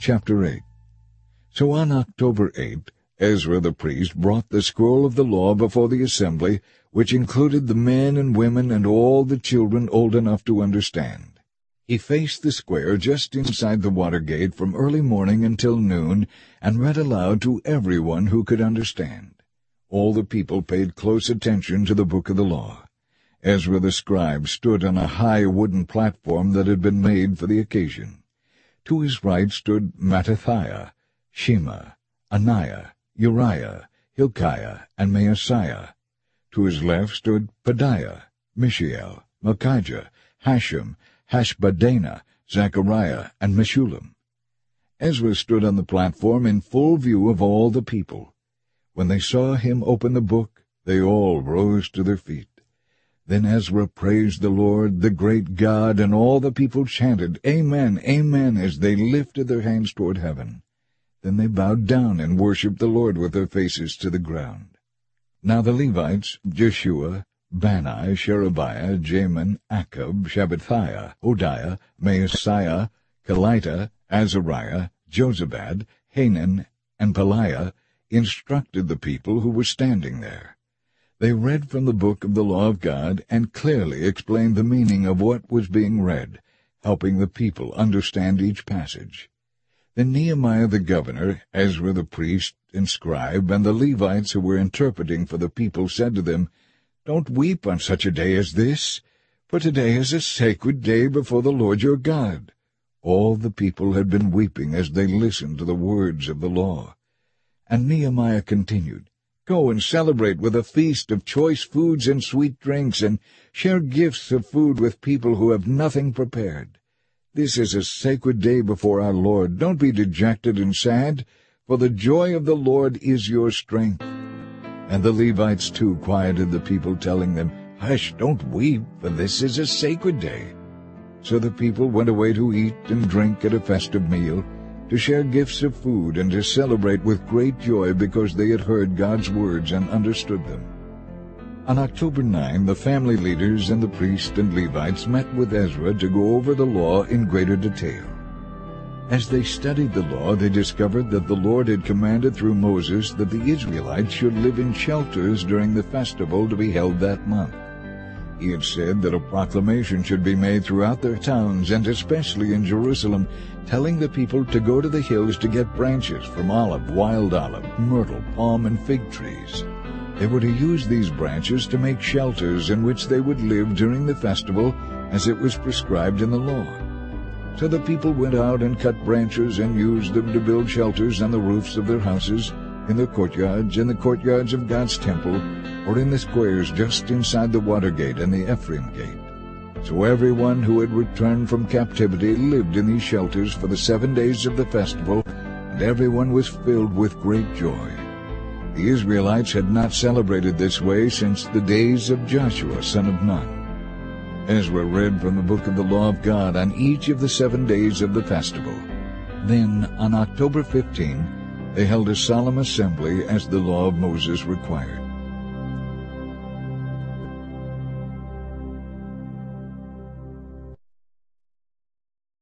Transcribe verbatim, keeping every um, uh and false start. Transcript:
Chapter eight. So on October eighth, Ezra the priest brought the scroll of the law before the assembly, which included the men and women and all the children old enough to understand. He faced the square just inside the water gate from early morning until noon, and read aloud to everyone who could understand. All the people paid close attention to the book of the law. Ezra the scribe stood on a high wooden platform that had been made for the occasion. To his right stood Mattithiah, Shema, Ananiah, Uriah, Hilkiah, and Maaseiah. To his left stood Pedaiah, Mishael, Malchijah, Hashem, Hashbaddanah, Zechariah, and Meshullam. Ezra stood on the platform in full view of all the people. When they saw him open the book, they all rose to their feet. Then Ezra praised the Lord, the great God, and all the people chanted, Amen, Amen, as they lifted their hands toward heaven. Then they bowed down and worshipped the Lord with their faces to the ground. Now the Levites, Jeshua, Bani, Sherebiah, Jamin, Akkub, Shabbathiah, Hodiah, Maaseiah, Kelita, Azariah, Jozabad, Hanan, and Pelaiah, instructed the people who were standing there. They read from the book of the law of God and clearly explained the meaning of what was being read, helping the people understand each passage. Then Nehemiah the governor, Ezra the priest and scribe, and the Levites who were interpreting for the people said to them, Don't weep on such a day as this, for today is a sacred day before the Lord your God. All the people had been weeping as they listened to the words of the law. And Nehemiah continued, Go and celebrate with a feast of choice foods and sweet drinks, and share gifts of food with people who have nothing prepared. This is a sacred day before our Lord. Don't be dejected and sad, for the joy of the Lord is your strength. And the Levites too quieted the people, telling them, Hush, don't weep, for this is a sacred day. So the people went away to eat and drink at a festive meal, to share gifts of food, and to celebrate with great joy because they had heard God's words and understood them. On October ninth, the family leaders and the priests and Levites met with Ezra to go over the law in greater detail. As they studied the law, they discovered that the Lord had commanded through Moses that the Israelites should live in shelters during the festival to be held that month. He had said that a proclamation should be made throughout their towns, and especially in Jerusalem, telling the people to go to the hills to get branches from olive, wild olive, myrtle, palm, and fig trees. They were to use these branches to make shelters in which they would live during the festival, as it was prescribed in the law. So the people went out and cut branches and used them to build shelters on the roofs of their houses, in the courtyards, in the courtyards of God's temple, or in the squares just inside the water gate and the Ephraim gate. So everyone who had returned from captivity lived in these shelters for the seven days of the festival, and everyone was filled with great joy. The Israelites had not celebrated this way since the days of Joshua son of Nun. Ezra read from the book of the law of God on each of the seven days of the festival. Then, on October fifteenth, they held a solemn assembly as the law of Moses required.